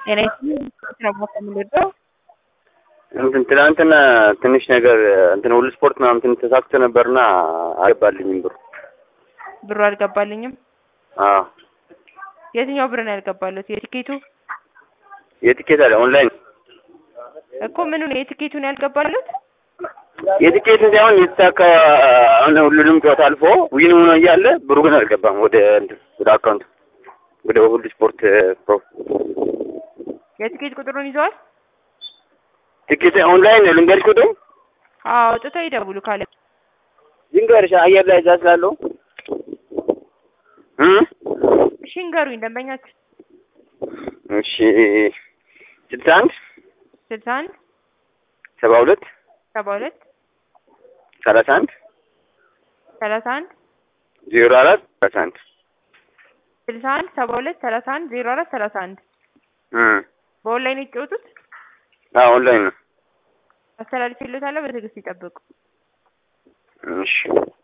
እኔ ስራው ከምንደው እንትን ትናንትና ትንሽ ነገር እንትን ሁሉ ስፖርት ምናምን እንትን ተሳክቶ ነበርና አልገባልኝም ብሩ አልገባልኝም። አዎ የትኛው ብር ነው ያልገባለት? የቲኬት አለ ኦንላይን እኮ ምኑ ነው የቲኬቱን ያልገባለት? የቲኬት ሳይሆን የተሳካ አሁን ሁሉንም ጨዋታ አልፎ ዊን ሆኖ እያለ ብሩ ግን አልገባም ወደ አካውንት ወደ ሁሉ ስፖርት ፕሮ። የቲኬት ቁጥሩን ይዘዋል? ቲኬት ኦንላይን ልንገርሽ ቁጥሩ? አዎ አውጥተው ይደውሉ ካለ ልንገርሽ አየር ላይ እዛ ስላለው እሺ ንገሩኝ ደንበኛችሁ። እሺ 61 72 31 31 04 31 61 72 31 04 31 በኦንላይን ይጫወቱት? አዎ ኦንላይን ነው። አስተላልፌልዎታለሁ፣ በትዕግስት ይጠብቁ። እሺ